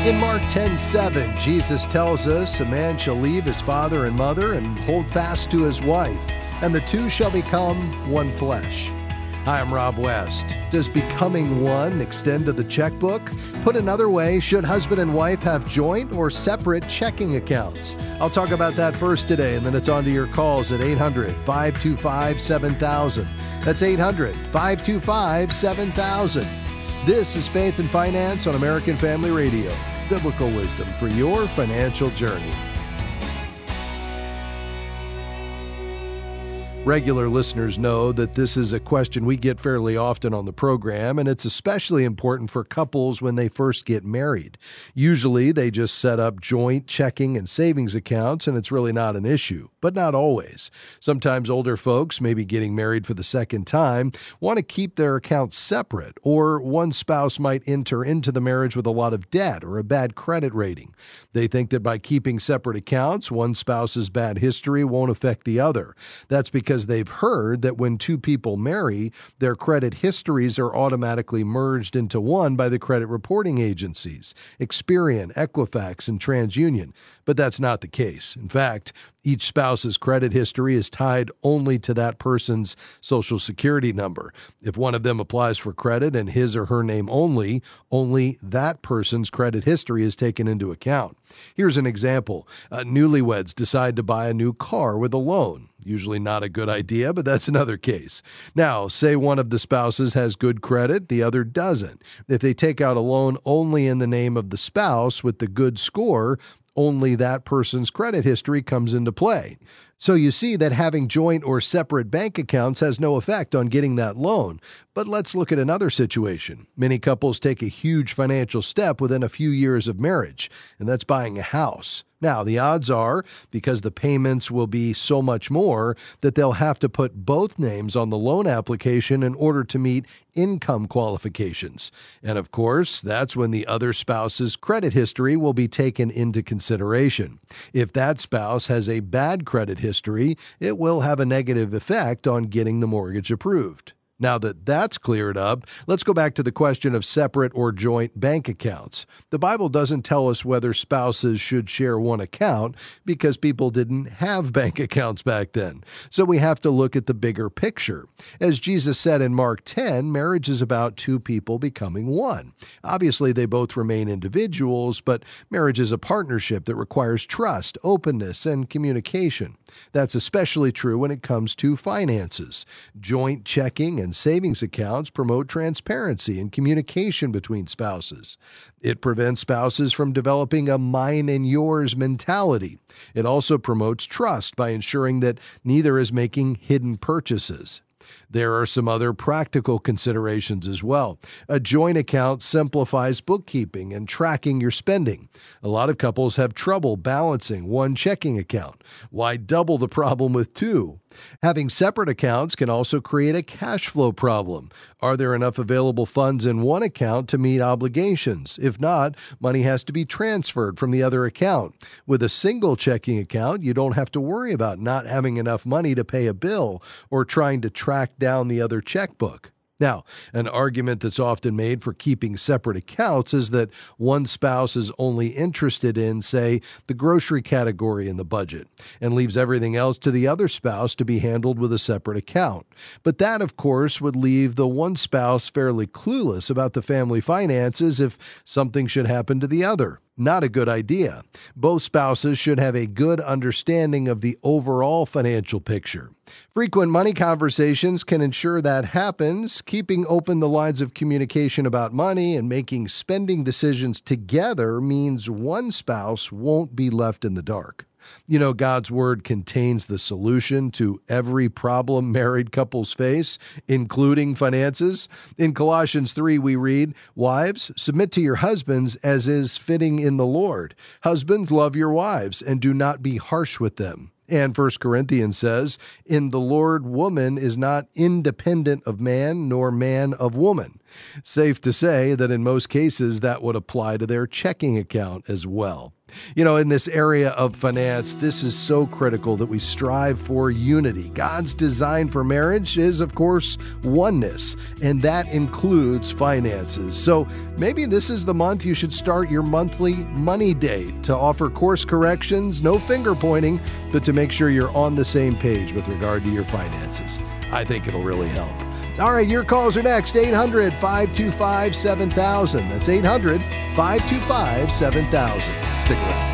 In Mark 10:7, Jesus tells us, "A man shall leave his father and mother and hold fast to his wife, and the two shall become one flesh." Hi, I'm Rob West. Does becoming one extend to the checkbook? Put another way, should husband and wife have joint or separate checking accounts? I'll talk about that first today, and then it's on to your calls at 800-525-7000. That's 800-525-7000. This is Faith and Finance on American Family Radio. Biblical wisdom for your financial journey. Regular listeners know that this is a question we get fairly often on the program, and it's especially important for couples when they first get married. Usually, they just set up joint checking and savings accounts, and it's really not an issue, but not always. Sometimes older folks, maybe getting married for the second time, want to keep their accounts separate, or one spouse might enter into the marriage with a lot of debt or a bad credit rating. They think that by keeping separate accounts, one spouse's bad history won't affect the other. That's because they've heard that when two people marry, their credit histories are automatically merged into one by the credit reporting agencies, Experian, Equifax, and TransUnion. But that's not the case. In fact, each spouse's credit history is tied only to that person's Social Security number. If one of them applies for credit in his or her name only that person's credit history is taken into account. Here's an example. Newlyweds decide to buy a new car with a loan. Usually not a good idea, but that's another case. Now, say one of the spouses has good credit, the other doesn't. If they take out a loan only in the name of the spouse with the good score, only that person's credit history comes into play. So you see that having joint or separate bank accounts has no effect on getting that loan. But let's look at another situation. Many couples take a huge financial step within a few years of marriage, and that's buying a house. Now, the odds are, because the payments will be so much more, that they'll have to put both names on the loan application in order to meet income qualifications. And of course, that's when the other spouse's credit history will be taken into consideration. If that spouse has a bad credit history, it will have a negative effect on getting the mortgage approved. Now that that's cleared up, let's go back to the question of separate or joint bank accounts. The Bible doesn't tell us whether spouses should share one account because people didn't have bank accounts back then. So we have to look at the bigger picture. As Jesus said in Mark 10, marriage is about two people becoming one. Obviously, they both remain individuals, but marriage is a partnership that requires trust, openness, and communication. That's especially true when it comes to finances. Joint checking and savings accounts promote transparency and communication between spouses. It prevents spouses from developing a mine and yours mentality. It also promotes trust by ensuring that neither is making hidden purchases. There are some other practical considerations as well. A joint account simplifies bookkeeping and tracking your spending. A lot of couples have trouble balancing one checking account. Why double the problem with two? Having separate accounts can also create a cash flow problem. Are there enough available funds in one account to meet obligations? If not, money has to be transferred from the other account. With a single checking account, you don't have to worry about not having enough money to pay a bill or trying to track down the other checkbook. Now, an argument that's often made for keeping separate accounts is that one spouse is only interested in, say, the grocery category in the budget and leaves everything else to the other spouse to be handled with a separate account. But that, of course, would leave the one spouse fairly clueless about the family finances if something should happen to the other. Not a good idea. Both spouses should have a good understanding of the overall financial picture. Frequent money conversations can ensure that happens. Keeping open the lines of communication about money and making spending decisions together means one spouse won't be left in the dark. You know, God's Word contains the solution to every problem married couples face, including finances. In Colossians 3, we read, "Wives, submit to your husbands as is fitting in the Lord. Husbands, love your wives, and do not be harsh with them." And 1 Corinthians says, "In the Lord, woman is not independent of man, nor man of woman." Safe to say that in most cases that would apply to their checking account as well. You know, in this area of finance, this is so critical that we strive for unity. God's design for marriage is, of course, oneness, and that includes finances. So maybe this is the month you should start your monthly money date to offer course corrections, no finger pointing, but to make sure you're on the same page with regard to your finances. I think it'll really help. All right, your calls are next. 800-525-7000. That's 800-525-7000. Stick around.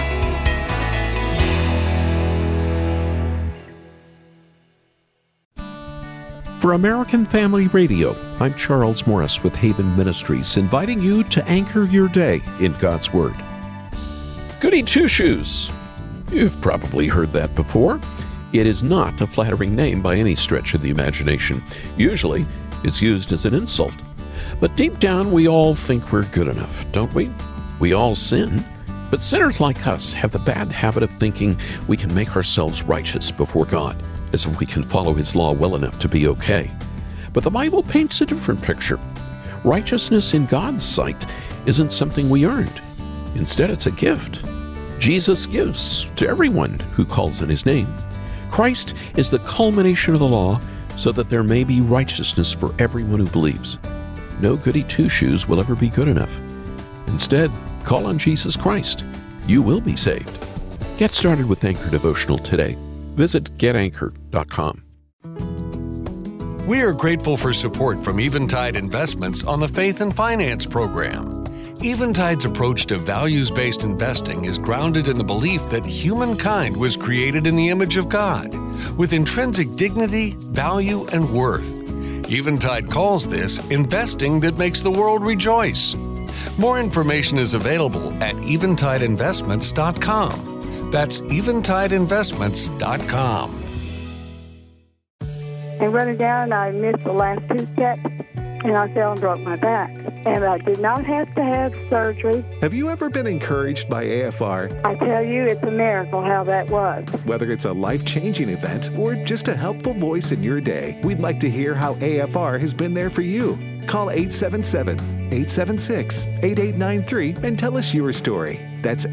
For American Family Radio, I'm Charles Morris with Haven Ministries, inviting you to anchor your day in God's Word. Goody Two-Shoes. You've probably heard that before. It is not a flattering name by any stretch of the imagination. Usually, it's used as an insult. But deep down, we all think we're good enough, don't we? We all sin. But sinners like us have the bad habit of thinking we can make ourselves righteous before God, as if we can follow His law well enough to be okay. But the Bible paints a different picture. Righteousness in God's sight isn't something we earned. Instead, it's a gift. Jesus gives to everyone who calls on His name. Christ is the culmination of the law so that there may be righteousness for everyone who believes. No goody two-shoes will ever be good enough. Instead, call on Jesus Christ. You will be saved. Get started with Anchor Devotional today. Visit getanchor.com. We are grateful for support from Eventide Investments on the Faith and Finance program. Eventide's approach to values-based investing is grounded in the belief that humankind was created in the image of God, with intrinsic dignity, value, and worth. Eventide calls this investing that makes the world rejoice. More information is available at eventideinvestments.com. That's eventideinvestments.com. And running down, I missed the last two steps, and I fell and broke my back. And I did not have to have surgery. Have you ever been encouraged by AFR? I tell you, it's a miracle how that was. Whether it's a life-changing event or just a helpful voice in your day, we'd like to hear how AFR has been there for you. Call 877-876-8893 and tell us your story. That's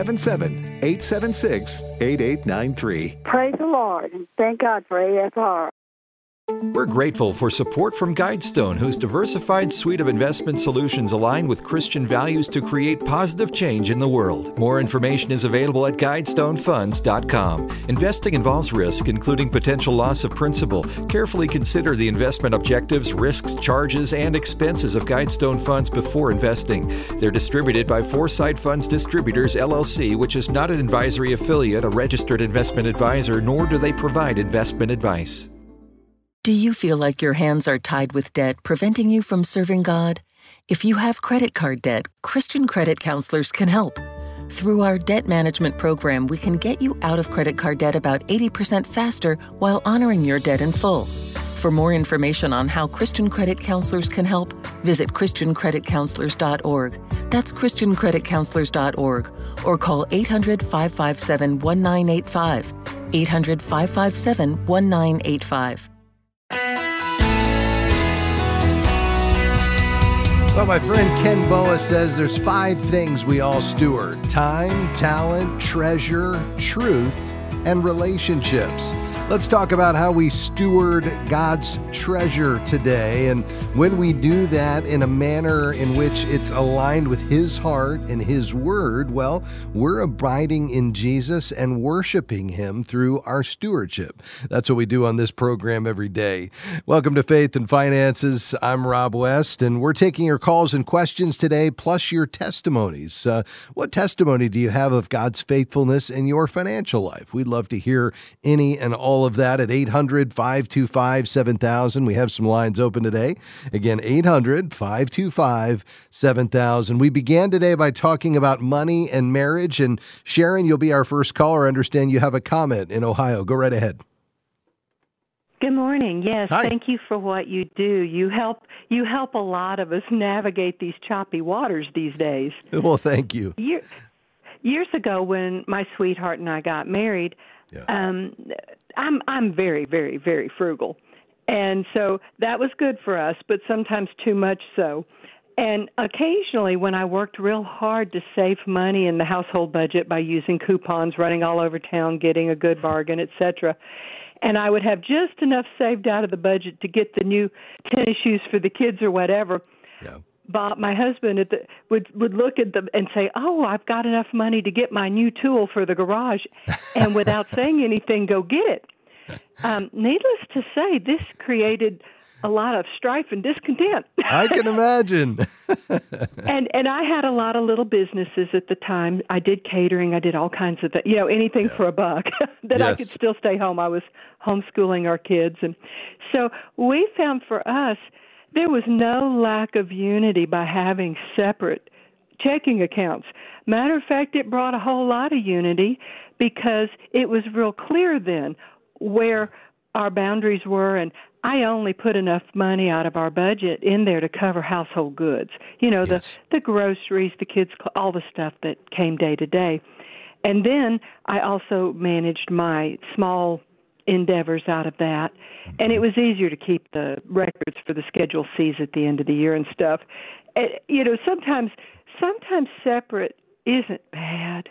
877-876-8893. Praise the Lord, and thank God for AFR. We're grateful for support from Guidestone, whose diversified suite of investment solutions align with Christian values to create positive change in the world. More information is available at GuidestoneFunds.com. Investing involves risk, including potential loss of principal. Carefully consider the investment objectives, risks, charges, and expenses of Guidestone Funds before investing. They're distributed by Foresight Funds Distributors, LLC, which is not an advisory affiliate, a registered investment advisor, nor do they provide investment advice. Do you feel like your hands are tied with debt, preventing you from serving God? If you have credit card debt, Christian Credit Counselors can help. Through our debt management program, we can get you out of credit card debt about 80% faster while honoring your debt in full. For more information on how Christian Credit Counselors can help, visit ChristianCreditCounselors.org. That's ChristianCreditCounselors.org, or call 800-557-1985. 800-557-1985. Well, my friend Ken Boa says there's 5 things we all steward: time, talent, treasure, truth, and relationships. Let's talk about how we steward God's treasure today, and when we do that in a manner in which it's aligned with His heart and His word, well, we're abiding in Jesus and worshiping Him through our stewardship. That's what we do on this program every day. Welcome to Faith and Finances. I'm Rob West, and we're taking your calls and questions today, plus your testimonies. What testimony do you have of God's faithfulness in your financial life? We'd love to hear any and all of that at 800-525-7000. We have some lines open today. Again, 800-525-7000. We began today by talking about money and marriage. And Sharon, you'll be our first caller. I understand you have a comment in Ohio. Go right ahead. Good morning. Yes, Hi. Thank you for what you do. You help a lot of us navigate these choppy waters these days. Well, thank you. Years ago, when my sweetheart and I got married, I'm very, very, very frugal, and so that was good for us, but sometimes too much so. And occasionally when I worked real hard to save money in the household budget by using coupons, running all over town, getting a good bargain, etc., and I would have just enough saved out of the budget to get the new tennis shoes for the kids or whatever. Yeah. Bob, my husband, would look at them and say, "Oh, I've got enough money to get my new tool for the garage," and without saying anything, go get it. Needless to say, this created a lot of strife and discontent. I can imagine. And I had a lot of little businesses at the time. I did catering. I did all kinds of things, anything for a buck that I could still stay home. I was homeschooling our kids. And so we found for us, there was no lack of unity by having separate checking accounts. Matter of fact, it brought a whole lot of unity because it was real clear then where our boundaries were, and I only put enough money out of our budget in there to cover household goods. The groceries, the kids, all the stuff that came day to day. And then I also managed my small endeavors out of that, and it was easier to keep the records for the Schedule Cs at the end of the year and stuff. Sometimes separate isn't bad.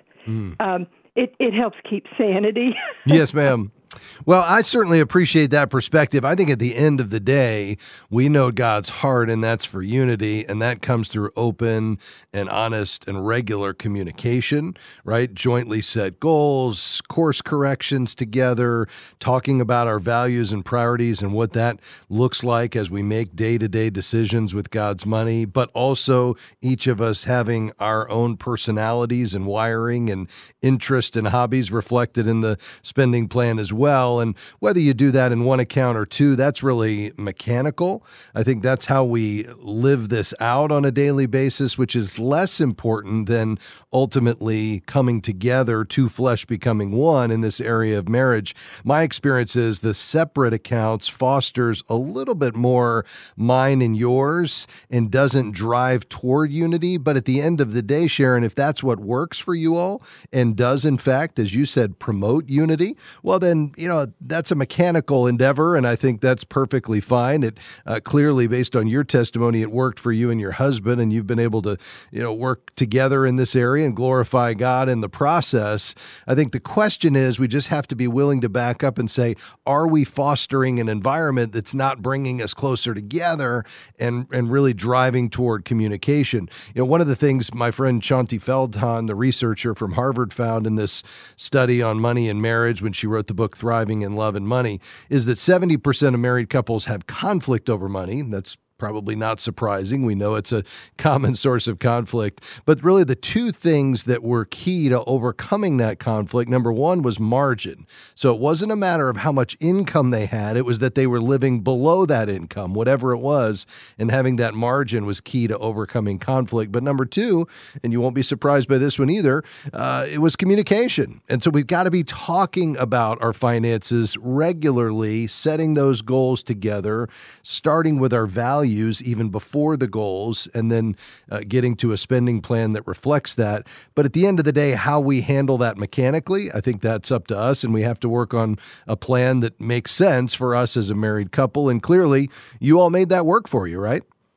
It helps keep sanity. Yes, ma'am. Well, I certainly appreciate that perspective. I think at the end of the day, we know God's heart, and that's for unity, and that comes through open and honest and regular communication, right? Jointly set goals, course corrections together, talking about our values and priorities and what that looks like as we make day-to-day decisions with God's money, but also each of us having our own personalities and wiring and interest and hobbies reflected in the spending plan as well. And whether you do that in one account or two, that's really mechanical. I think that's how we live this out on a daily basis, which is less important than ultimately coming together, two flesh becoming one in this area of marriage. My experience is the separate accounts fosters a little bit more mine and yours and doesn't drive toward unity. But at the end of the day, Sharon, if that's what works for you all and does, in fact, as you said, promote unity, well, then, that's a mechanical endeavor, and I think that's perfectly fine. It clearly, based on your testimony, it worked for you and your husband, and you've been able to, work together in this area and glorify God in the process. I think the question is, we just have to be willing to back up and say, are we fostering an environment that's not bringing us closer together and really driving toward communication? One of the things my friend Shaunti Feldhahn, the researcher from Harvard, found in this study on money and marriage when she wrote the book Thriving in Love and Money is that 70% of married couples have conflict over money. That's probably not surprising. We know it's a common source of conflict. But really the two things that were key to overcoming that conflict, number one was margin. So it wasn't a matter of how much income they had. It was that they were living below that income, whatever it was, and having that margin was key to overcoming conflict. But number two, and you won't be surprised by this one either, it was communication. And so we've got to be talking about our finances regularly, setting those goals together, starting with our values even before the goals, and then getting to a spending plan that reflects that. But at the end of the day, how we handle that mechanically, I think that's up to us, and we have to work on a plan that makes sense for us as a married couple. And clearly, you all made that work for you, right?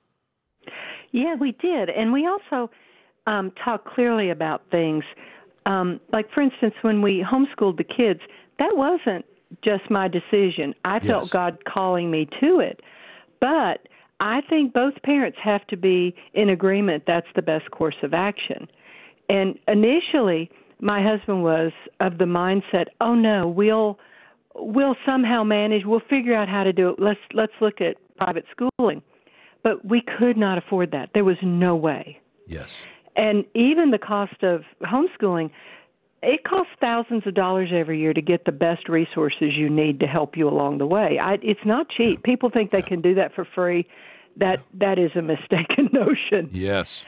Yeah, we did. And we also talked clearly about things. Like, for instance, when we homeschooled the kids, that wasn't just my decision. I felt God calling me to it. But I think both parents have to be in agreement that's the best course of action. And initially, my husband was of the mindset, oh, no, we'll somehow manage. We'll figure out how to do it. Let's look at private schooling. But we could not afford that. There was no way. Yes. And even the cost of homeschooling, it costs thousands of dollars every year to get the best resources you need to help you along the way. It's not cheap. People think they can do that for free. That is a mistaken notion. Yes.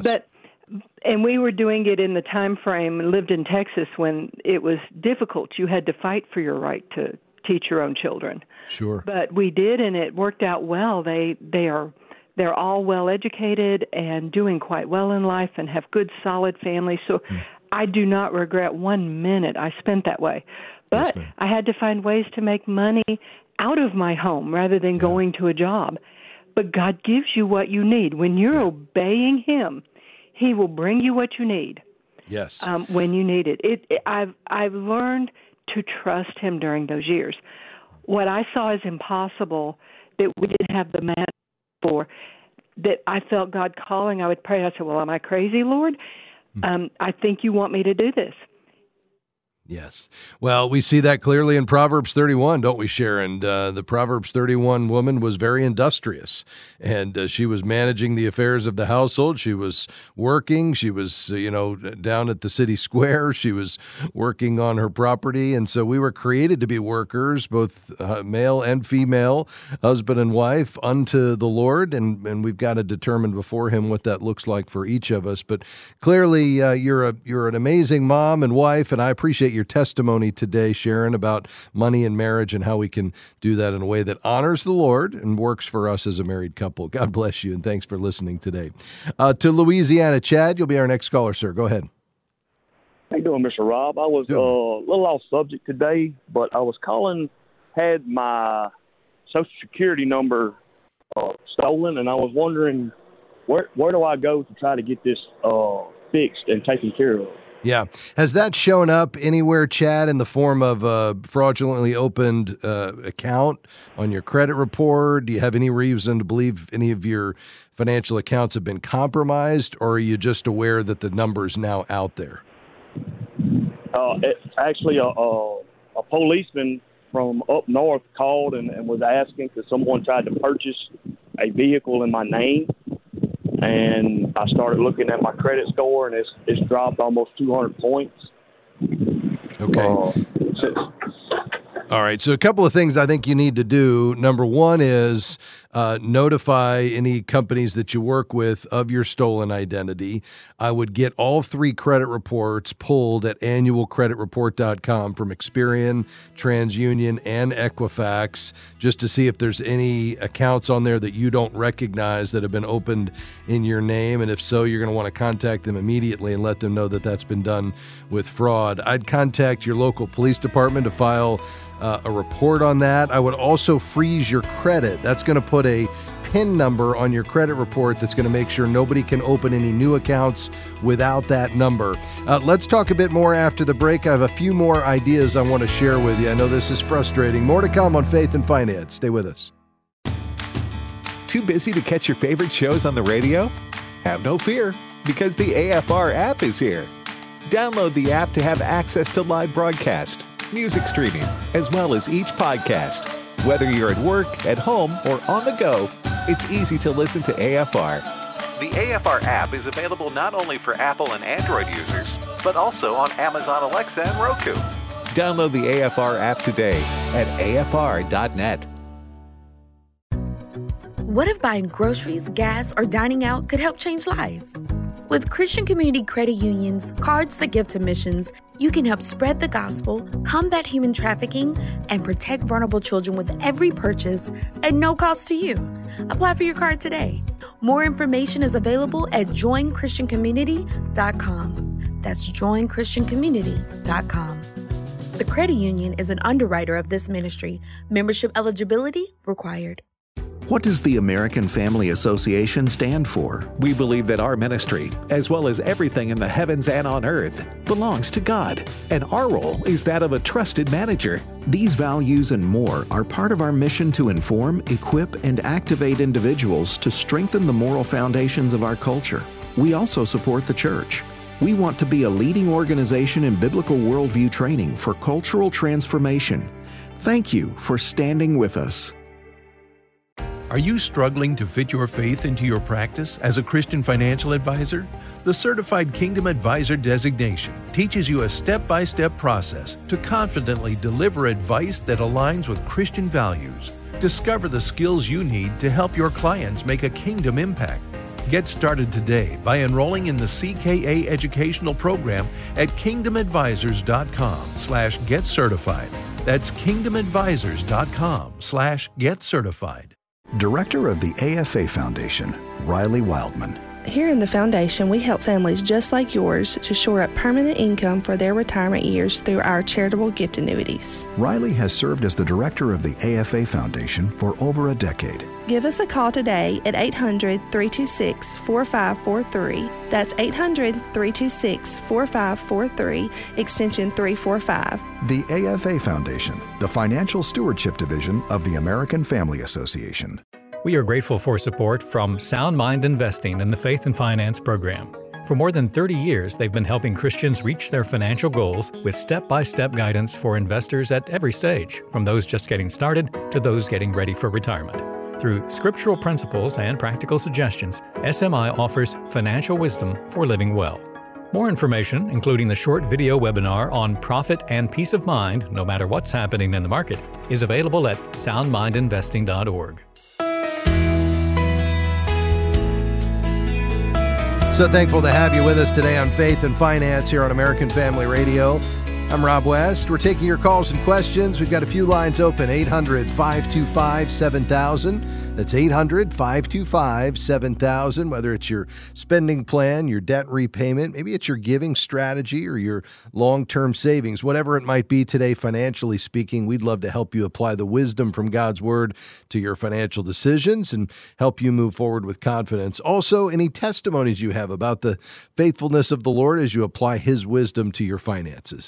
And we were doing it in the time frame, lived in Texas when it was difficult. You had to fight for your right to teach your own children. Sure. But we did, and it worked out well. They're all well educated and doing quite well in life and have good, solid families. So I do not regret 1 minute I spent that way. But I had to find ways to make money out of my home rather than going to a job. But God gives you what you need. When you're obeying Him, He will bring you what you need. Yes. When you need it. I've learned to trust Him during those years. What I saw as impossible that we didn't have the man for, that I felt God calling, I would pray. I said, well, am I crazy, Lord? I think you want me to do this. Yes. Well, we see that clearly in Proverbs 31, don't we, Sharon? The Proverbs 31 woman was very industrious, and she was managing the affairs of the household. She was working. She was, down at the city square. She was working on her property. And so we were created to be workers, both male and female, husband and wife, unto the Lord. And we've got to determine before Him what that looks like for each of us. But clearly, you're an amazing mom and wife, and I appreciate your testimony today, Sharon, about money and marriage and how we can do that in a way that honors the Lord and works for us as a married couple. God bless you, and thanks for listening today. To Louisiana, Chad, you'll be our next caller, sir. Go ahead. How you doing, Mr. Rob? I was a little off subject today, but I was calling, had my Social Security number stolen, and I was wondering where do I go to try to get this fixed and taken care of? Yeah. Has that shown up anywhere, Chad, in the form of a fraudulently opened account on your credit report? Do you have any reason to believe any of your financial accounts have been compromised, or are you just aware that the number's now out there? Actually, a policeman from up north called and was asking because someone tried to purchase a vehicle in my name. And I started looking at my credit score, and it's dropped almost 200 points. Okay. All right. So a couple of things I think you need to do. Number one is notify any companies that you work with of your stolen identity. I would get all 3 credit reports pulled at annualcreditreport.com from Experian, TransUnion, and Equifax, just to see if there's any accounts on there that you don't recognize that have been opened in your name. And if so, you're going to want to contact them immediately and let them know that that's been done with fraud. I'd contact your local police department to file a report on that. I would also freeze your credit. That's going to put a PIN number on your credit report that's going to make sure nobody can open any new accounts without that number. Let's talk a bit more after the break. I have a few more ideas I want to share with you. I know this is frustrating. More to come on Faith and Finance. Stay with us. Too busy to catch your favorite shows on the radio? Have no fear, because the AFR app is here. Download the app to have access to live broadcast, music streaming, as well as each podcast. Whether you're at work, at home, or on the go, it's easy to listen to AFR. The AFR app is available not only for Apple and Android users, but also on Amazon Alexa and Roku. Download the AFR app today at afr.net. What if buying groceries, gas, or dining out could help change lives? With Christian Community Credit Union's Cards That Give to Missions, you can help spread the gospel, combat human trafficking, and protect vulnerable children with every purchase at no cost to you. Apply for your card today. More information is available at joinchristiancommunity.com. That's joinchristiancommunity.com. The credit union is an underwriter of this ministry. Membership eligibility required. What does the American Family Association stand for? We believe that our ministry, as well as everything in the heavens and on earth, belongs to God, and our role is that of a trusted manager. These values and more are part of our mission to inform, equip, and activate individuals to strengthen the moral foundations of our culture. We also support the church. We want to be a leading organization in biblical worldview training for cultural transformation. Thank you for standing with us. Are you struggling to fit your faith into your practice as a Christian financial advisor? The Certified Kingdom Advisor designation teaches you a step-by-step process to confidently deliver advice that aligns with Christian values. Discover the skills you need to help your clients make a kingdom impact. Get started today by enrolling in the CKA educational program at kingdomadvisors.com/getcertified. That's kingdomadvisors.com/getcertified. Director of the AFA Foundation, Riley Wildman. Here in the Foundation, we help families just like yours to shore up permanent income for their retirement years through our charitable gift annuities. Riley has served as the director of the AFA Foundation for over a decade. Give us a call today at 800-326-4543. That's 800-326-4543, extension 345. The AFA Foundation, the financial stewardship division of the American Family Association. We are grateful for support from Sound Mind Investing in the Faith and Finance program. For more than 30 years, they've been helping Christians reach their financial goals with step-by-step guidance for investors at every stage, from those just getting started to those getting ready for retirement. Through scriptural principles and practical suggestions, SMI offers financial wisdom for living well. More information, including the short video webinar on profit and peace of mind, no matter what's happening in the market, is available at soundmindinvesting.org. So thankful to have you with us today on Faith and Finance here on American Family Radio. I'm Rob West. We're taking your calls and questions. We've got a few lines open, 800-525-7000. That's 800-525-7000, whether it's your spending plan, your debt repayment, maybe it's your giving strategy or your long-term savings, whatever it might be today, financially speaking, we'd love to help you apply the wisdom from God's Word to your financial decisions and help you move forward with confidence. Also, any testimonies you have about the faithfulness of the Lord as you apply His wisdom to your finances.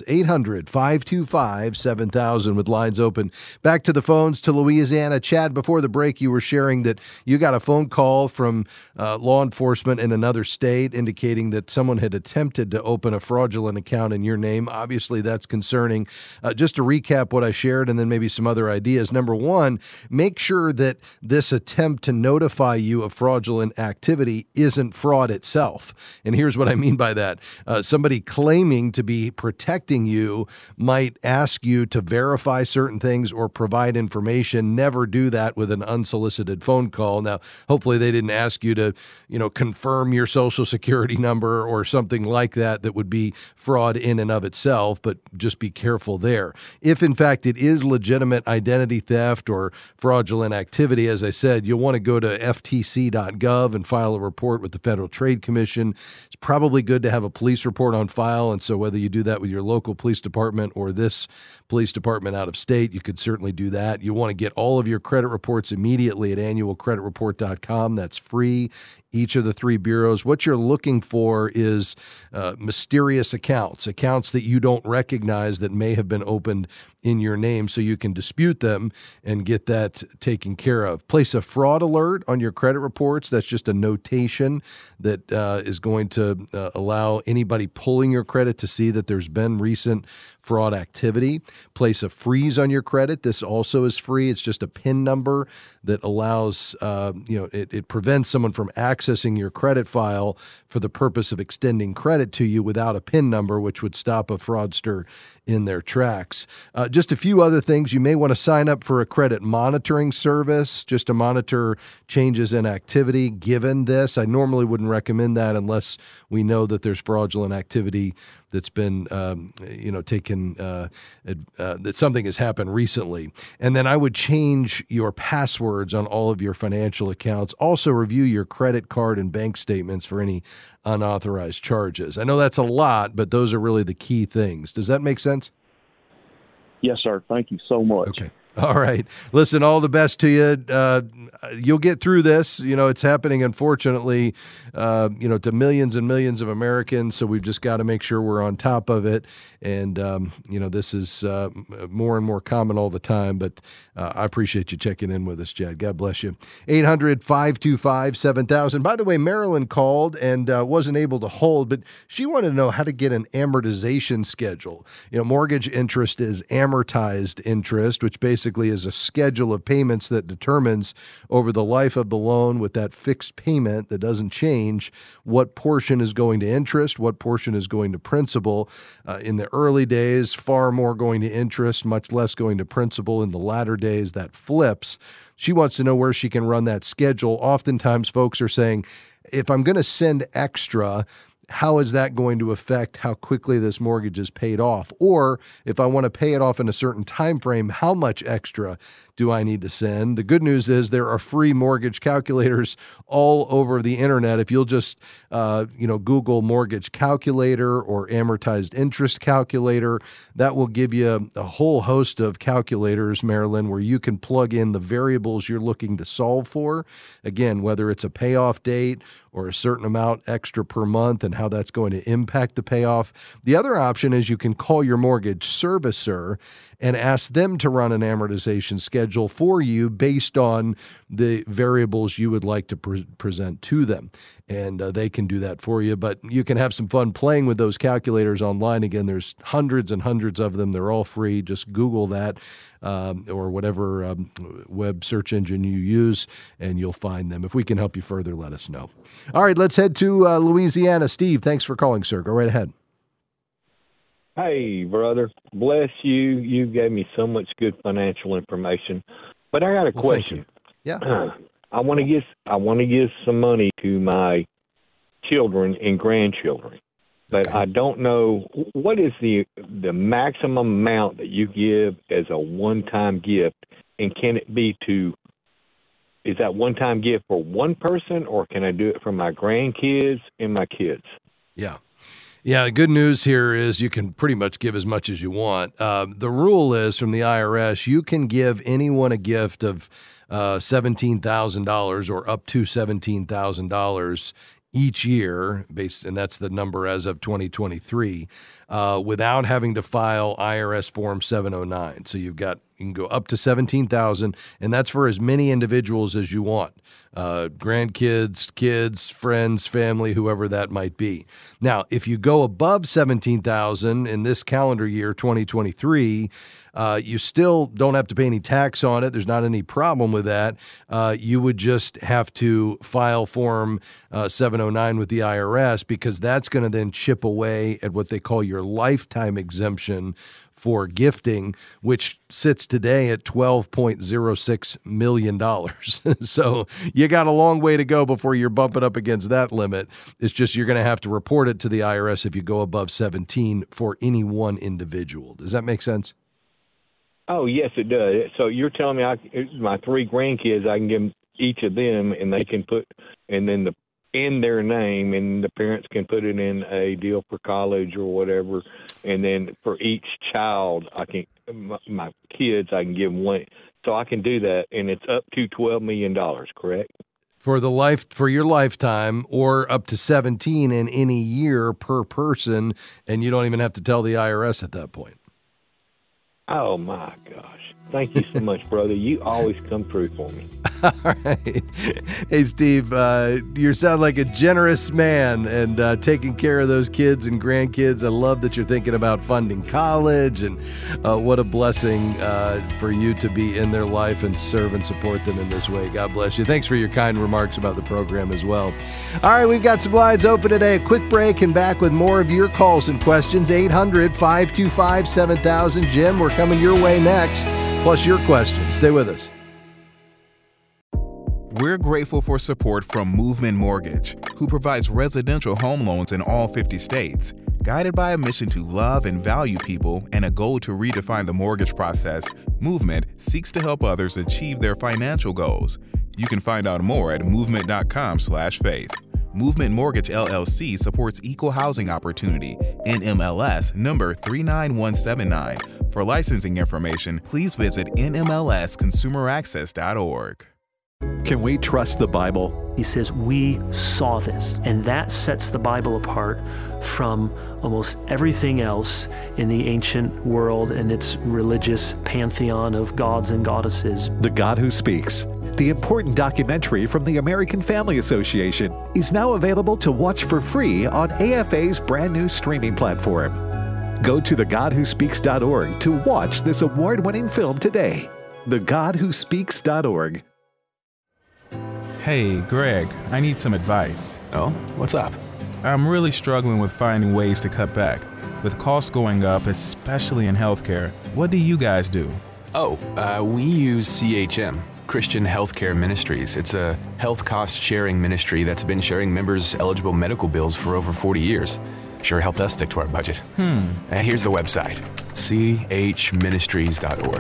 800-525-7000 with lines open. Back to the phones to Louisiana. Chad, before the break, you were sharing that you got a phone call from law enforcement in another state indicating that someone had attempted to open a fraudulent account in your name. Obviously, that's concerning. Just to recap what I shared and then maybe some other ideas. Number one, make sure that this attempt to notify you of fraudulent activity isn't fraud itself. And here's what I mean by that. Somebody claiming to be protecting you might ask you to verify certain things or provide information. Never do that with an unsolicited phone call. Now, hopefully they didn't ask you to, confirm your Social Security number or something like that would be fraud in and of itself, but just be careful there. If, in fact, it is legitimate identity theft or fraudulent activity, as I said, you'll want to go to ftc.gov and file a report with the Federal Trade Commission. It's probably good to have a police report on file, and so whether you do that with your local police department or this police department out of state, you could certainly do that. You want to get all of your credit reports immediately at annualcreditreport.com. That's free. Each of the three bureaus. What you're looking for is mysterious accounts that you don't recognize that may have been opened in your name, so you can dispute them and get that taken care of. Place a fraud alert on your credit reports. That's just a notation that is going to allow anybody pulling your credit to see that there's been recent fraud activity. Place a freeze on your credit. This also is free. It's just a PIN number that allows, it prevents someone from accessing your credit file for the purpose of extending credit to you without a PIN number, which would stop a fraudster in their tracks. Just a few other things. You may want to sign up for a credit monitoring service just to monitor changes in activity. Given this, I normally wouldn't recommend that unless we know that there's fraudulent activity that's been, taken, that something has happened recently. And then I would change your passwords on all of your financial accounts. Also review your credit card and bank statements for any unauthorized charges. I know that's a lot, but those are really the key things. Does that make sense? Yes, sir. Thank you so much. Okay. All right. Listen, all the best to you. You'll get through this. It's happening, unfortunately, to millions and millions of Americans. So we've just got to make sure we're on top of it. And, this is more and more common all the time. But I appreciate you checking in with us, Chad. God bless you. 800-525-7000. By the way, Marilyn called and wasn't able to hold, but she wanted to know how to get an amortization schedule. Mortgage interest is amortized interest, which basically is a schedule of payments that determines over the life of the loan with that fixed payment that doesn't change what portion is going to interest, what portion is going to principal. In the early days, far more going to interest, much less going to principal. In the latter days, that flips. She wants to know where she can run that schedule. Oftentimes, folks are saying, if I'm going to send extra, how is that going to affect how quickly this mortgage is paid off? Or if I want to pay it off in a certain time frame, how much extra do I need to send? The good news is there are free mortgage calculators all over the internet. If you'll just, Google mortgage calculator or amortized interest calculator, that will give you a whole host of calculators, Marilyn, where you can plug in the variables you're looking to solve for. Again, whether it's a payoff date or a certain amount extra per month and how that's going to impact the payoff. The other option is you can call your mortgage servicer and ask them to run an amortization schedule for you based on the variables you would like to present to them. And they can do that for you. But you can have some fun playing with those calculators online. Again, there's hundreds and hundreds of them. They're all free. Just Google that or whatever web search engine you use, and you'll find them. If we can help you further, let us know. All right, let's head to Louisiana. Steve, thanks for calling, sir. Go right ahead. Hey, brother. Bless you. You gave me so much good financial information. But I got a question. Yeah. I want to give some money to my children and grandchildren. But I don't know, what is the maximum amount that you give as a one-time gift, and can it be is that one-time gift for one person, or can I do it for my grandkids and my kids? Yeah. Yeah, the good news here is you can pretty much give as much as you want. The rule is from the IRS, you can give anyone a gift of $17,000 or up to $17,000 each year, and that's the number as of 2023, without having to file IRS Form 709. So you can go up to $17,000, and that's for as many individuals as you want. Grandkids, kids, friends, family, whoever that might be. Now, if you go above $17,000 in this calendar year, 2023, you still don't have to pay any tax on it. There's not any problem with that. You would just have to file Form 709 with the IRS, because that's going to then chip away at what they call your lifetime exemption for gifting, which sits today at $12.06 million. So you got a long way to go before you're bumping up against that limit. It's just you're going to have to report it to the IRS if you go above 17 for any one individual. Does that make sense? Oh, yes, it does. So you're telling me my three grandkids, I can give them, each of them, and they can put in their name, and the parents can put it in a deal for college or whatever. And then for each child, my kids, I can give them one. So I can do that, and it's up to $12 million, correct? For your lifetime, or up to 17 in any year per person, and you don't even have to tell the IRS at that point. Oh, my gosh. Thank you so much, brother. You always come through for me. All right. Hey, Steve, you sound like a generous man and taking care of those kids and grandkids. I love that you're thinking about funding college, and what a blessing for you to be in their life and serve and support them in this way. God bless you. Thanks for your kind remarks about the program as well. All right, we've got some lines open today. A quick break and back with more of your calls and questions. 800-525-7000. Jim, we're coming your way next. Plus your questions. Stay with us. We're grateful for support from Movement Mortgage, who provides residential home loans in all 50 states. Guided by a mission to love and value people and a goal to redefine the mortgage process, Movement seeks to help others achieve their financial goals. You can find out more at movement.com/faith. Movement Mortgage LLC supports equal housing opportunity, NMLS number 39179. For licensing information, please visit nmlsconsumeraccess.org. Can we trust the Bible? He says, we saw this, and that sets the Bible apart from almost everything else in the ancient world and its religious pantheon of gods and goddesses. The God Who Speaks, the important documentary from the American Family Association, is now available to watch for free on AFA's brand new streaming platform. Go to thegodwhospeaks.org to watch this award-winning film today. thegodwhospeaks.org. Hey, Greg, I need some advice. Oh, what's up? I'm really struggling with finding ways to cut back. With costs going up, especially in healthcare, what do you guys do? We use CHM, Christian Healthcare Ministries. It's a health cost sharing ministry that's been sharing members' eligible medical bills for over 40 years. Sure helped us stick to our budget. And here's the website, chministries.org.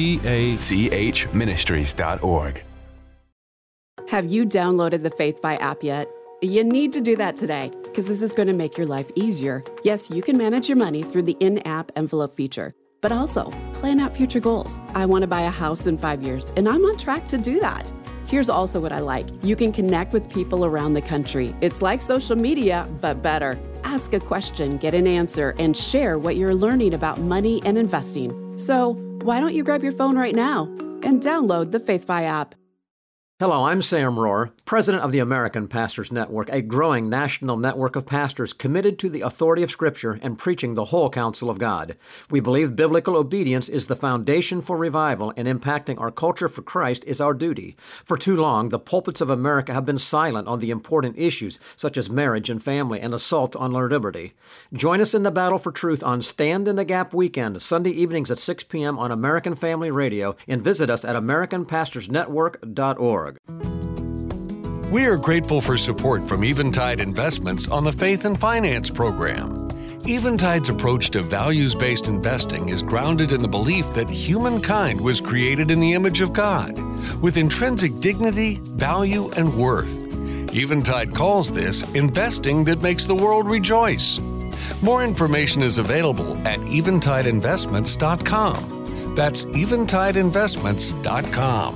chministries.org. Have you downloaded the FaithFi app yet? You need to do that today, because this is going to make your life easier. Yes, you can manage your money through the in-app envelope feature, but also plan out future goals. I want to buy a house in 5 years, and I'm on track to do that. Here's also what I like. You can connect with people around the country. It's like social media, but better. Ask a question, get an answer, and share what you're learning about money and investing. So why don't you grab your phone right now and download the FaithFi app? Hello, I'm Sam Rohr, president of the American Pastors Network, a growing national network of pastors committed to the authority of Scripture and preaching the whole counsel of God. We believe biblical obedience is the foundation for revival, and impacting our culture for Christ is our duty. For too long, the pulpits of America have been silent on the important issues such as marriage and family and assault on our liberty. Join us in the battle for truth on Stand in the Gap weekend, Sunday evenings at 6 p.m. on American Family Radio, and visit us at AmericanPastorsNetwork.org. We are grateful for support from Eventide Investments on the Faith and Finance program. Eventide's approach to values-based investing is grounded in the belief that humankind was created in the image of God, with intrinsic dignity, value, and worth. Eventide calls this investing that makes the world rejoice. More information is available at eventideinvestments.com. That's eventideinvestments.com.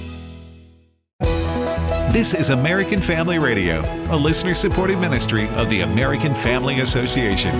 This is American Family Radio, a listener-supported ministry of the American Family Association.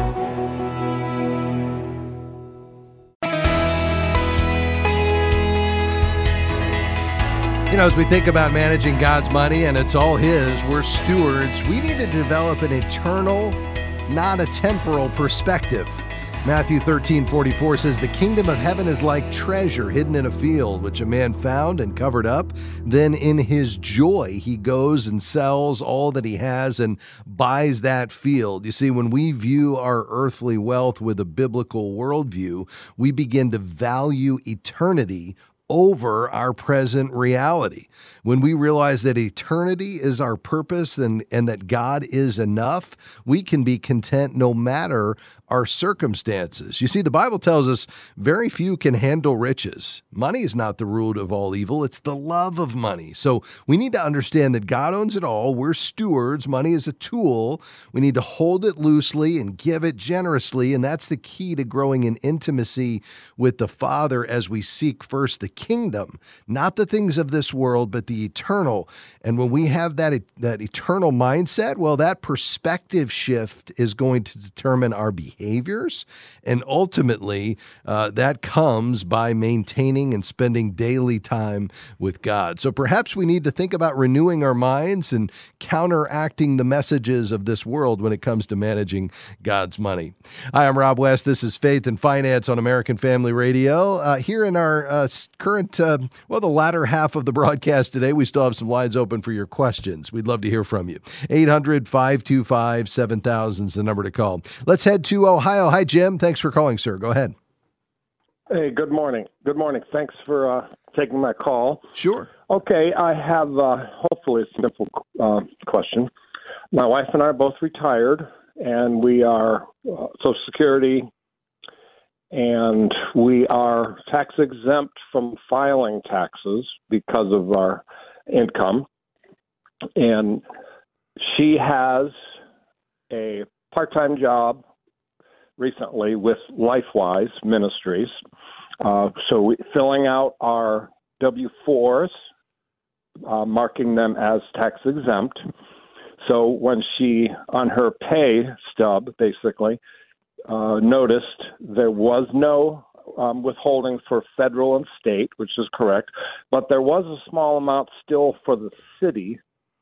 You know, as we think about managing God's money, and it's all His, we're stewards, we need to develop an eternal, not a temporal perspective. Matthew 13:44 says, "The kingdom of heaven is like treasure hidden in a field, which a man found and covered up. Then in his joy, he goes and sells all that he has and buys that field." You see, when we view our earthly wealth with a biblical worldview, we begin to value eternity over our present reality. When we realize that eternity is our purpose and that God is enough, we can be content no matter our circumstances. You see, the Bible tells us very few can handle riches. Money is not the root of all evil. It's the love of money. So we need to understand that God owns it all. We're stewards. Money is a tool. We need to hold it loosely and give it generously. And that's the key to growing in intimacy with the Father as we seek first the kingdom, not the things of this world, but the eternal. And when we have that eternal mindset, well, that perspective shift is going to determine our behaviors. And ultimately, that comes by maintaining and spending daily time with God. So perhaps we need to think about renewing our minds and counteracting the messages of this world when it comes to managing God's money. Hi, I'm Rob West. This is Faith and Finance on American Family Radio. Here in our current, the latter half of the broadcast today, we still have some lines open for your questions. We'd love to hear from you. 800-525-7000 is the number to call. Let's head to Ohio. Hi, Jim. Thanks for calling, sir. Go ahead. Hey, good morning. Good morning. Thanks for taking my call. Sure. Okay, I have hopefully a simple question. My wife and I are both retired, and we are Social Security, and we are tax exempt from filing taxes because of our income. And she has a part-time job recently with LifeWise Ministries. So filling out our W-4s, marking them as tax exempt. So when she, on her pay stub, basically, noticed there was no withholding for federal and state, which is correct, but there was a small amount still for the city.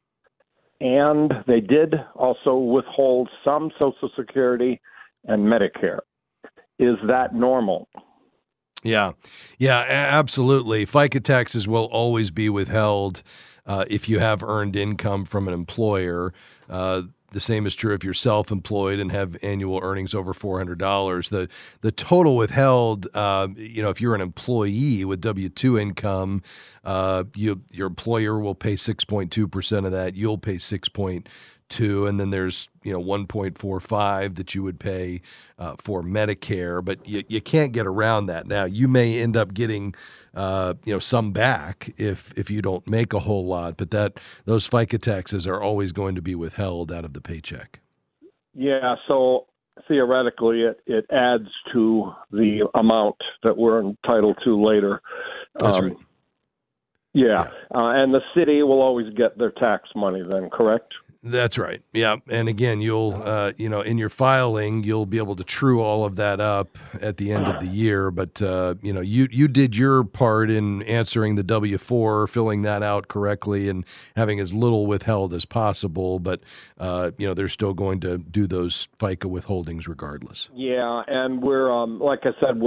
And they did also withhold some Social Security and Medicare. Is that normal? Yeah, absolutely. FICA taxes will always be withheld if you have earned income from an employer. The same is true if you're self-employed and have annual earnings over $400. The total withheld, if you're an employee with W-2 income, your employer will pay 6.2% of that. You'll pay 6.2% 2, and then there's 1.45 that you would pay for Medicare, but you can't get around that. Now, you may end up getting some back if you don't make a whole lot, but those FICA taxes are always going to be withheld out of the paycheck. Yeah, so theoretically it adds to the amount that we're entitled to later. That's right. Yeah, and the city will always get their tax money then, correct? That's right. Yeah. And again, you'll, in your filing, you'll be able to true all of that up at the end of the year. But, you did your part in answering the W-4, filling that out correctly and having as little withheld as possible. But, they're still going to do those FICA withholdings regardless. Yeah. And we're, like I said,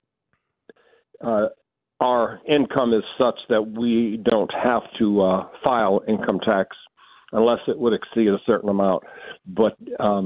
our income is such that we don't have to file income tax unless it would exceed a certain amount. But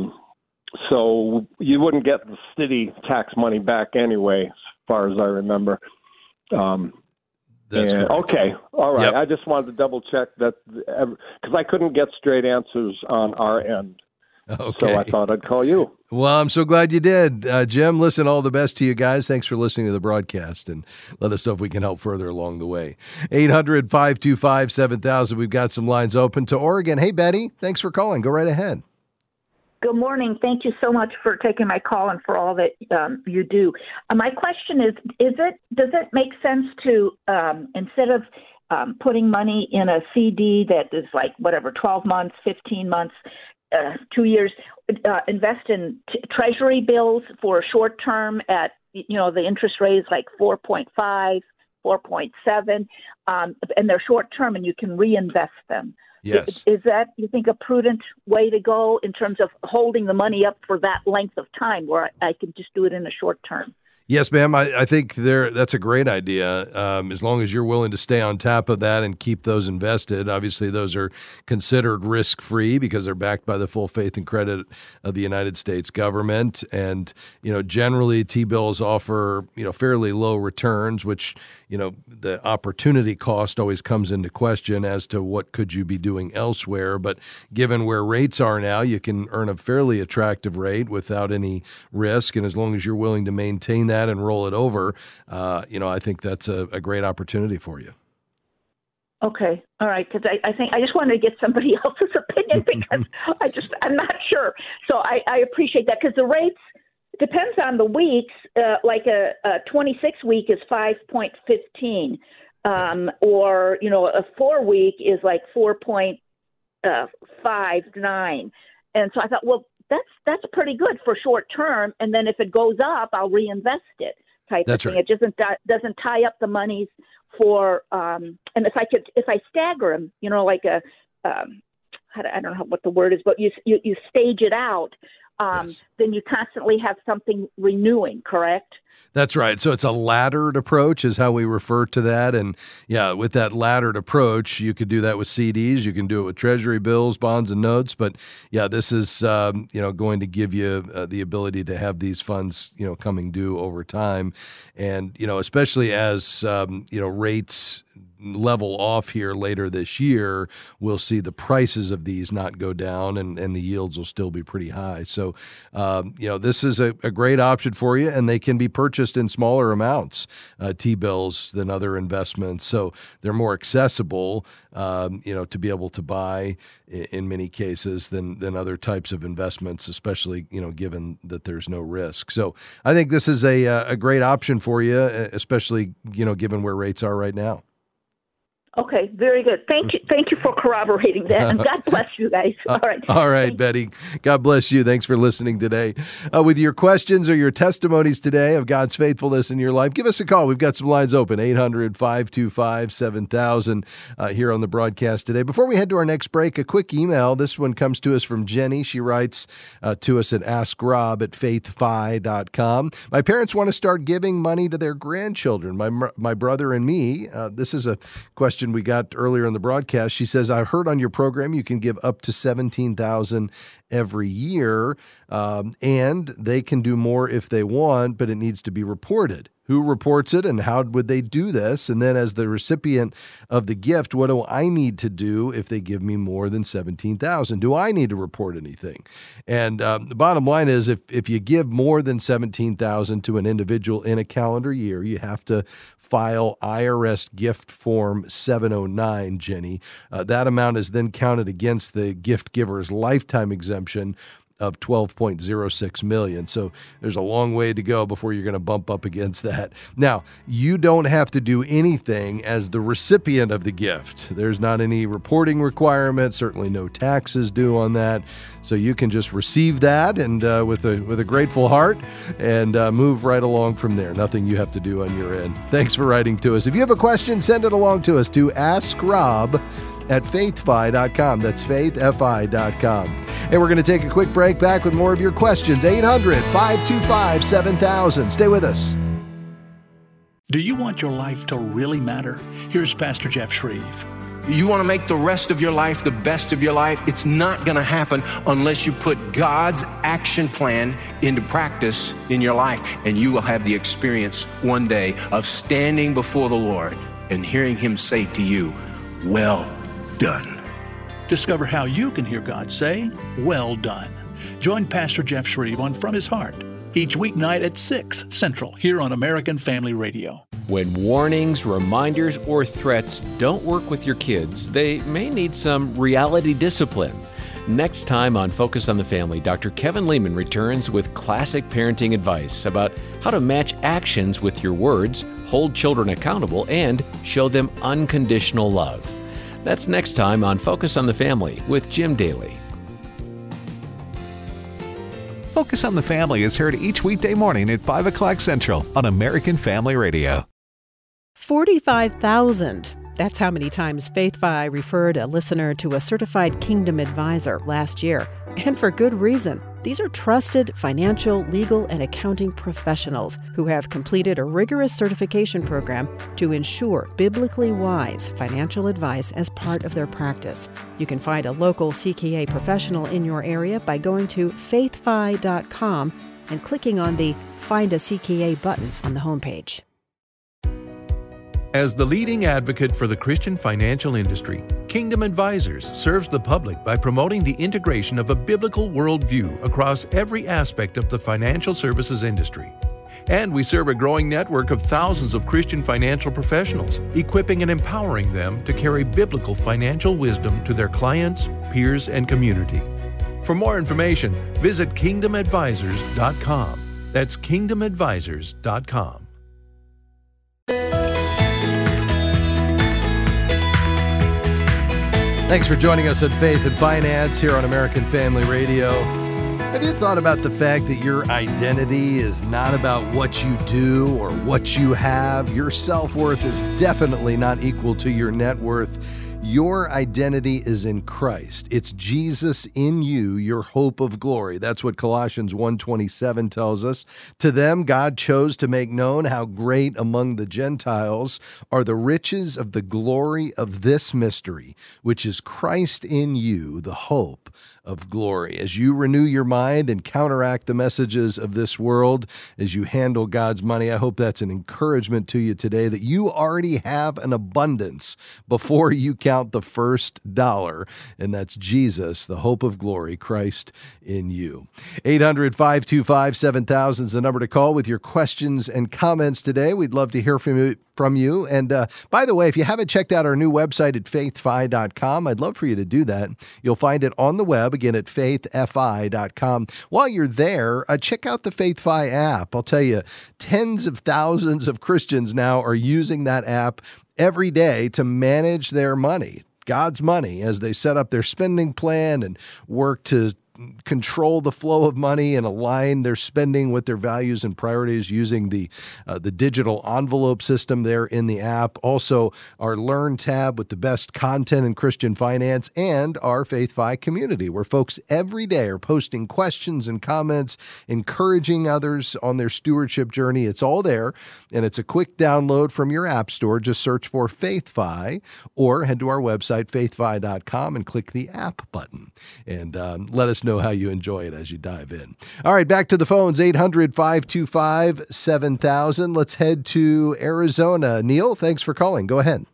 so you wouldn't get the city tax money back anyway, as far as I remember. That's correct. Okay. All right. Yep. I just wanted to double check that because I couldn't get straight answers on our end. Okay. So I thought I'd call you. Well, I'm so glad you did. Jim, listen, all the best to you guys. Thanks for listening to the broadcast, and let us know if we can help further along the way. 800-525-7000. We've got some lines open to Oregon. Hey, Betty, thanks for calling. Go right ahead. Good morning. Thank you so much for taking my call and for all that you do. My question is does it make sense to, instead of putting money in a CD that is like 12 months, 15 months, 2 years, invest in treasury bills for short term at, the interest rate is like 4.5, 4.7, and they're short term and you can reinvest them. Yes. Is that, you think, a prudent way to go in terms of holding the money up for that length of time where I can just do it in a short term? Yes, ma'am. I think that's a great idea. As long as you're willing to stay on top of that and keep those invested. Obviously, those are considered risk-free because they're backed by the full faith and credit of the United States government. And, generally T-bills offer, fairly low returns, which, the opportunity cost always comes into question as to what could you be doing elsewhere. But given where rates are now, you can earn a fairly attractive rate without any risk. And as long as you're willing to maintain that and roll it over, I think that's a great opportunity for you. Okay. All right. Because I think I just wanted to get somebody else's opinion because I'm not sure. So I appreciate that because the rates depends on the weeks. Like a 26 week is 5.15, or a 4 week is like 4.59. And so I thought, well, that's pretty good for short term. And then if it goes up, I'll reinvest it type That's of thing. right. It doesn't tie up the monies for, and if I stagger them, like I don't know what the word is, but you stage it out, Yes. then you constantly have something renewing, correct? That's right. So it's a laddered approach is how we refer to that. And yeah, with that laddered approach, you could do that with CDs. You can do it with treasury bills, bonds, and notes. But yeah, this is, going to give you the ability to have these funds, coming due over time. And, especially as, rates level off here later this year, we'll see the prices of these not go down and the yields will still be pretty high. So, this is a great option for you, and they can be purchased in smaller amounts, T-bills, than other investments. So they're more accessible, to be able to buy in many cases than other types of investments, especially, given that there's no risk. So I think this is a great option for you, especially, given where rates are right now. Okay, very good. Thank you for corroborating that, and God bless you guys. All right. All right, Betty. God bless you. Thanks for listening today. With your questions or your testimonies today of God's faithfulness in your life, give us a call. We've got some lines open, 800-525-7000 here on the broadcast today. Before we head to our next break, a quick email. This one comes to us from Jenny. She writes to us at askrob@faithfi.com. My parents want to start giving money to their grandchildren, my brother and me. This is a question we got earlier in the broadcast. She says, I heard on your program you can give up to $17,000 every year, and they can do more if they want, but it needs to be reported. Who reports it, and how would they do this? And then as the recipient of the gift, what do I need to do if they give me more than $17,000? Do I need to report anything? And the bottom line is, if you give more than $17,000 to an individual in a calendar year, you have to file IRS gift form 709, Jenny. That amount is then counted against the gift giver's lifetime exemption of $12.06 million. So there's a long way to go before you're going to bump up against that. Now, you don't have to do anything as the recipient of the gift. There's not any reporting requirements, certainly no taxes due on that. So you can just receive that and with a grateful heart and move right along from there. Nothing you have to do on your end. Thanks for writing to us. If you have a question, send it along to us to askrob@faithfi.com. That's faithfi.com. And we're going to take a quick break. Back with more of your questions. 800-525-7000. Stay with us. Do you want your life to really matter? Here's Pastor Jeff Shreve. You want to make the rest of your life the best of your life? It's not going to happen unless you put God's action plan into practice in your life. And you will have the experience one day of standing before the Lord and hearing Him say to you, "Well done." Discover how you can hear God say, "Well done." Join Pastor Jeff Shreve on From His Heart each weeknight at 6 Central here on American Family Radio. When warnings, reminders, or threats don't work with your kids, they may need some reality discipline. Next time on Focus on the Family, Dr. Kevin Lehman returns with classic parenting advice about how to match actions with your words, hold children accountable, and show them unconditional love. That's next time on Focus on the Family with Jim Daly. Focus on the Family is heard each weekday morning at 5 o'clock Central on American Family Radio. 45,000. That's how many times FaithFi referred a listener to a certified Kingdom advisor last year. And for good reason. These are trusted financial, legal, and accounting professionals who have completed a rigorous certification program to ensure biblically wise financial advice as part of their practice. You can find a local CKA professional in your area by going to faithfi.com and clicking on the Find a CKA button on the homepage. As the leading advocate for the Christian financial industry, Kingdom Advisors serves the public by promoting the integration of a biblical worldview across every aspect of the financial services industry. And we serve a growing network of thousands of Christian financial professionals, equipping and empowering them to carry biblical financial wisdom to their clients, peers, and community. For more information, visit kingdomadvisors.com. That's kingdomadvisors.com. Thanks for joining us at Faith and Finance here on American Family Radio. Have you thought about the fact that your identity is not about what you do or what you have? Your self-worth is definitely not equal to your net worth. Your identity is in Christ. It's Jesus in you, your hope of glory. That's what Colossians 1:27 tells us. To them, God chose to make known how great among the Gentiles are the riches of the glory of this mystery, which is Christ in you, the hope of glory. As you renew your mind and counteract the messages of this world, as you handle God's money, I hope that's an encouragement to you today that you already have an abundance before you count the first dollar, and that's Jesus, the hope of glory, Christ in you. 800-525-7000 is the number to call with your questions and comments today. We'd love to hear from you. And by the way, if you haven't checked out our new website at faithfi.com, I'd love for you to do that. You'll find it on the web, again, at faithfi.com. While you're there, check out the FaithFi app. I'll tell you, tens of thousands of Christians now are using that app every day to manage their money, God's money, as they set up their spending plan and work to control the flow of money and align their spending with their values and priorities using the digital envelope system there in the app. Also, our Learn tab with the best content in Christian finance, and our FaithFi community, where folks every day are posting questions and comments, encouraging others on their stewardship journey. It's all there, and it's a quick download from your app store. Just search for FaithFi or head to our website, faithfi.com, and click the app button. And let us know know how you enjoy it as you dive in. All right, back to the phones, 800-525-7000. Let's head to Arizona. Neil, thanks for calling. Go ahead.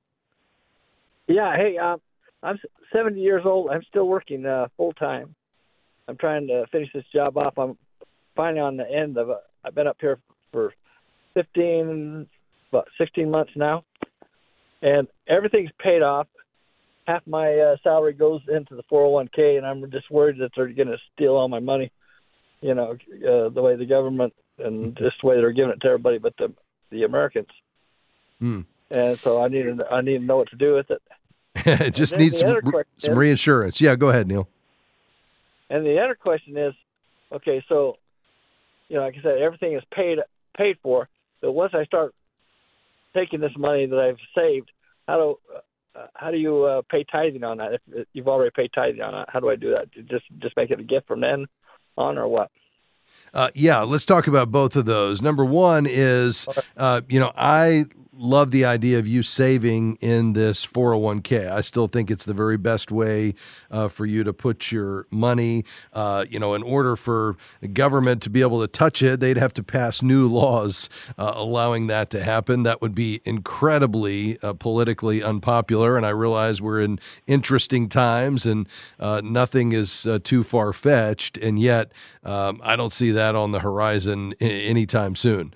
Yeah, hey, I'm 70 years old. I'm still working full-time. I'm trying to finish this job off. I'm finally on the end of it. I've been up here for 16 months now, and everything's paid off. Half my salary goes into the 401k, and I'm just worried that they're going to steal all my money, the way the government and just the way they're giving it to everybody but the Americans. And so I need to know what to do with it. It just needs some reinsurance. Yeah, go ahead, Neil. And the other question is, okay, so, like I said, everything is paid for. But once I start taking this money that I've saved, how do you pay tithing on that? If you've already paid tithing on it, how do I do that? Just make it a gift from then on, or what? Yeah, let's talk about both of those. Number one is, I love the idea of you saving in this 401k. I still think it's the very best way for you to put your money. In order for the government to be able to touch it, they'd have to pass new laws allowing that to happen. That would be incredibly politically unpopular. And I realize we're in interesting times and nothing is too far-fetched. And yet I don't see that on the horizon anytime soon.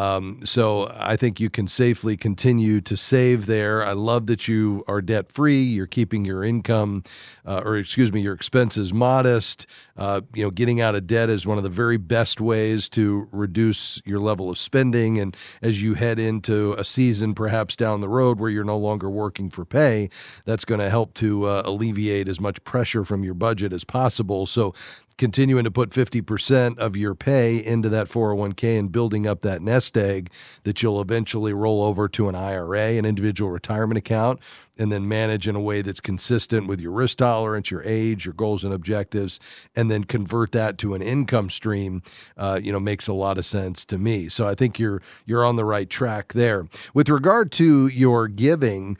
So I think you can safely continue to save there. I love that you are debt-free. You're keeping your income, your expenses modest. Getting out of debt is one of the very best ways to reduce your level of spending. And as you head into a season perhaps down the road where you're no longer working for pay, that's going to help to alleviate as much pressure from your budget as possible. So continuing to put 50% of your pay into that 401k and building up that nest egg that you'll eventually roll over to an IRA, an individual retirement account, and then manage in a way that's consistent with your risk tolerance, your age, your goals and objectives, and then convert that to an income stream, makes a lot of sense to me. So I think you're on the right track there. With regard to your giving,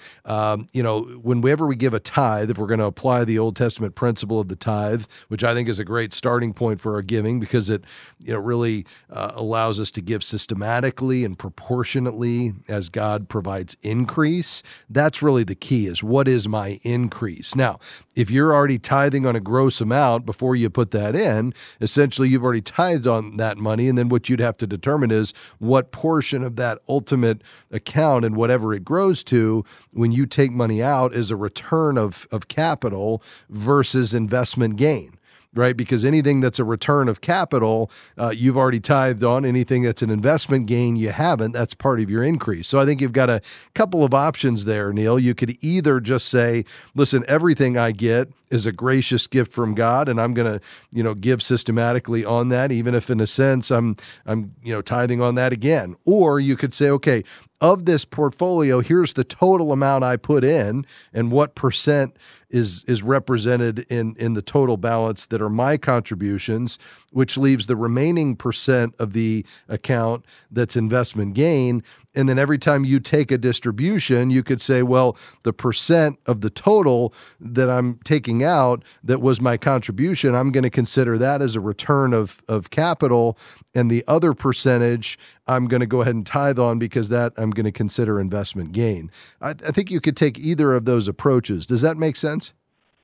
whenever we give a tithe, if we're going to apply the Old Testament principle of the tithe, which I think is a great starting point for our giving because it really allows us to give systematically and proportionately as God provides increase. That's really the key, is what is my increase? Now, if you're already tithing on a gross amount before you put that in, essentially you've already tithed on that money, and then what you'd have to determine is what portion of that ultimate account and whatever it grows to when you take money out is a return of capital versus investment gain. Right? Because anything that's a return of capital, you've already tithed on. Anything that's an investment gain, you haven't. That's part of your increase. So I think you've got a couple of options there, Neil. You could either just say, listen, everything I get is a gracious gift from God, and I'm going to, give systematically on that, even if in a sense I'm tithing on that again. Or you could say, okay, of this portfolio, here's the total amount I put in and what percent is represented in the total balance that are my contributions, which leaves the remaining percent of the account that's investment gain. And then every time you take a distribution, you could say, well, the percent of the total that I'm taking out that was my contribution, I'm going to consider that as a return of capital. And the other percentage, I'm going to go ahead and tithe on because that I'm going to consider investment gain. I think you could take either of those approaches. Does that make sense?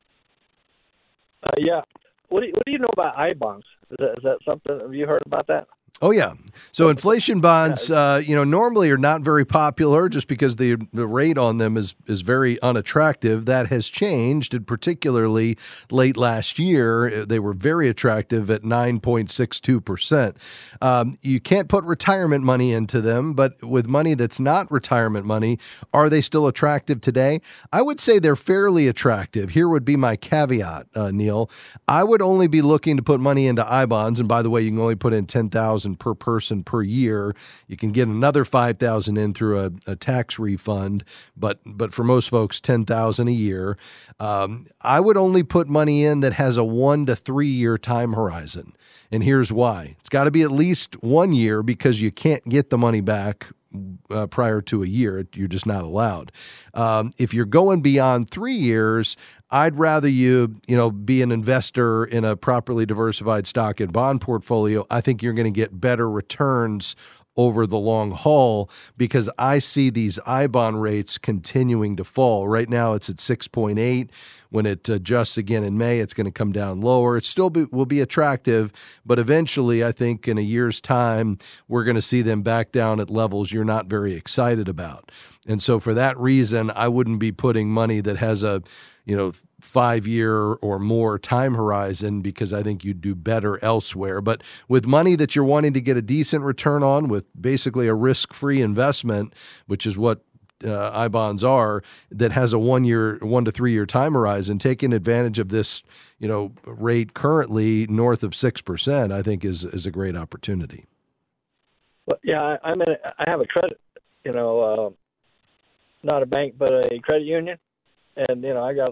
Yeah. What do you know about I-bonds? Is that something? Have you heard about that? Oh, yeah. So inflation bonds, normally are not very popular just because the rate on them is very unattractive. That has changed, and particularly late last year, they were very attractive at 9.62%. You can't put retirement money into them, but with money that's not retirement money, are they still attractive today? I would say they're fairly attractive. Here would be my caveat, Neil. I would only be looking to put money into I-bonds, and by the way, you can only put in $10,000 per person per year. You can get another $5,000 in through a tax refund, but for most folks, $10,000 a year. I would only put money in that has a 1 to 3 year time horizon. And here's why. It's got to be at least 1 year because you can't get the money back prior to a year. You're just not allowed. If you're going beyond 3 years, I'd rather you be an investor in a properly diversified stock and bond portfolio. I think you're going to get better returns over the long haul because I see these I-bond rates continuing to fall. Right now it's at 6.8. When it adjusts again in May, it's going to come down lower. It still will be attractive, but eventually I think in a year's time, we're going to see them back down at levels you're not very excited about. And so for that reason, I wouldn't be putting money that has a 5-year or more time horizon because I think you'd do better elsewhere. But with money that you're wanting to get a decent return on with basically a risk-free investment, which is what I-bonds are, that has a 1 to 3 year time horizon, taking advantage of this, rate currently north of 6%, I think is a great opportunity. Well, yeah, I have a credit, not a bank, but a credit union. And, I got,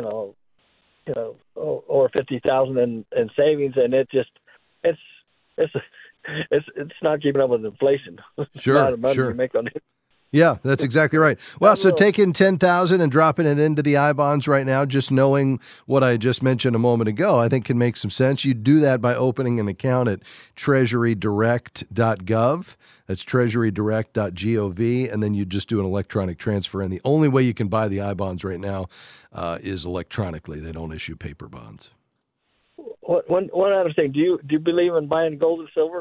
over 50,000 in savings, and it's not keeping up with inflation. Sure, the amount of money sure. you make on it. Yeah, that's exactly right. Well, so taking $10,000 and dropping it into the I-bonds right now, just knowing what I just mentioned a moment ago, I think can make some sense. You do that by opening an account at treasurydirect.gov. That's treasurydirect.gov, and then you just do an electronic transfer. And the only way you can buy the I-bonds right now is electronically. They don't issue paper bonds. One other thing, do you believe in buying gold and silver?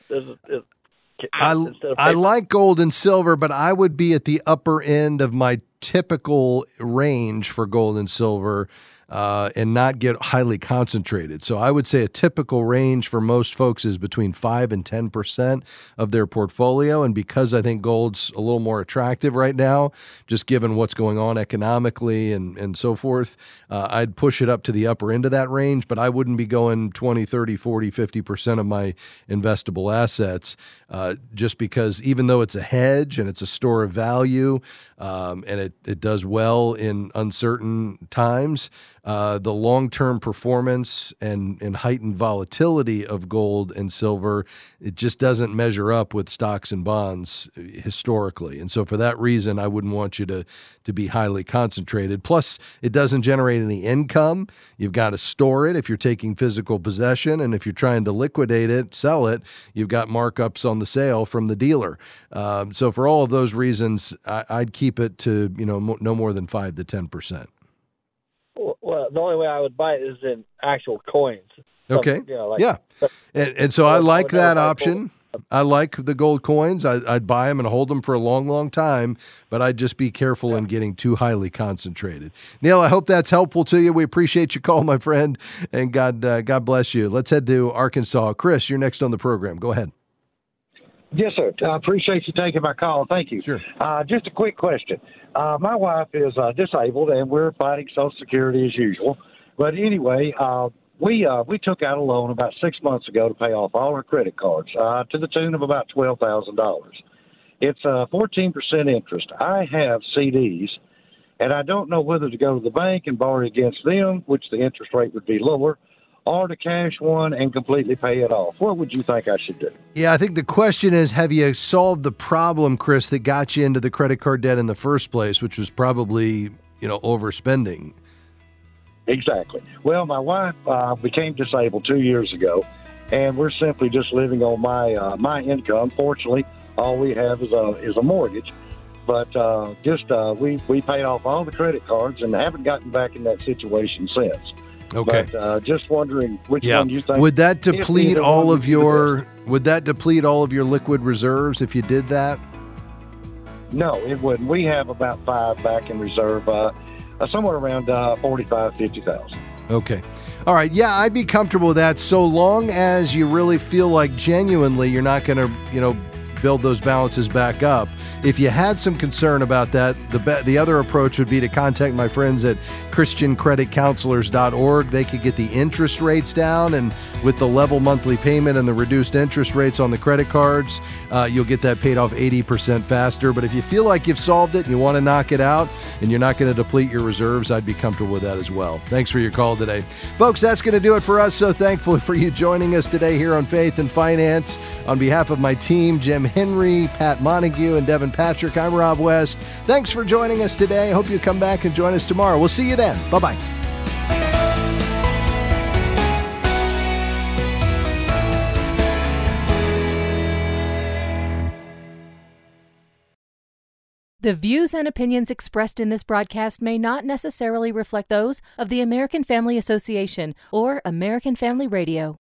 I like gold and silver, but I would be at the upper end of my typical range for gold and silver and not get highly concentrated. So I would say a typical range for most folks is between 5 and 10% of their portfolio. And because I think gold's a little more attractive right now, just given what's going on economically and so forth, I'd push it up to the upper end of that range, but I wouldn't be going 20, 30, 40, 50% of my investable assets just because even though it's a hedge and it's a store of value and it does well in uncertain times, the long-term performance and heightened volatility of gold and silver, it just doesn't measure up with stocks and bonds historically. And so for that reason, I wouldn't want you to be highly concentrated. Plus, it doesn't generate any income. You've got to store it if you're taking physical possession. And if you're trying to liquidate it, sell it, you've got markups on the sale from the dealer. So for all of those reasons, I'd keep it to no more than 5 to 10%. Well, the only way I would buy it is in actual coins. Okay. Yeah. And so I like that option. I like the gold coins. I'd buy them and hold them for a long, long time, but I'd just be careful in getting too highly concentrated. Neil, I hope that's helpful to you. We appreciate your call, my friend, and God bless you. Let's head to Arkansas. Chris, you're next on the program. Go ahead. Yes, sir. I appreciate you taking my call. Thank you. Sure. Just a quick question. My wife is disabled, and we're fighting Social Security as usual. But anyway, we took out a loan about 6 months ago to pay off all our credit cards to the tune of about $12,000. It's 14% interest. I have CDs, and I don't know whether to go to the bank and borrow against them, which the interest rate would be lower, or to cash one and completely pay it off. What would you think I should do? Yeah, I think the question is, have you solved the problem, Chris, that got you into the credit card debt in the first place, which was probably, overspending? Exactly. Well, my wife became disabled 2 years ago, and we're simply just living on my income. Fortunately, all we have is a mortgage. But we paid off all the credit cards and haven't gotten back in that situation since. Okay. But just wondering which one you think. Would that deplete all of your liquid reserves if you did that? No, it wouldn't. We have about 5 back in reserve, somewhere around 45, 50,000. Okay. All right. Yeah, I'd be comfortable with that so long as you really feel like genuinely you're not going to, build those balances back up. If you had some concern about that, the other approach would be to contact my friends at ChristianCreditCounselors.org. They could get the interest rates down, and with the level monthly payment and the reduced interest rates on the credit cards, you'll get that paid off 80% faster. But if you feel like you've solved it and you want to knock it out and you're not going to deplete your reserves, I'd be comfortable with that as well. Thanks for your call today. Folks, that's going to do it for us. So thankful for you joining us today here on Faith and Finance. On behalf of my team, Jim Henry, Pat Montague, and Devin Patrick, I'm Rob West. Thanks for joining us today. I hope you come back and join us tomorrow. We'll see you then. Bye-bye. The views and opinions expressed in this broadcast may not necessarily reflect those of the American Family Association or American Family Radio.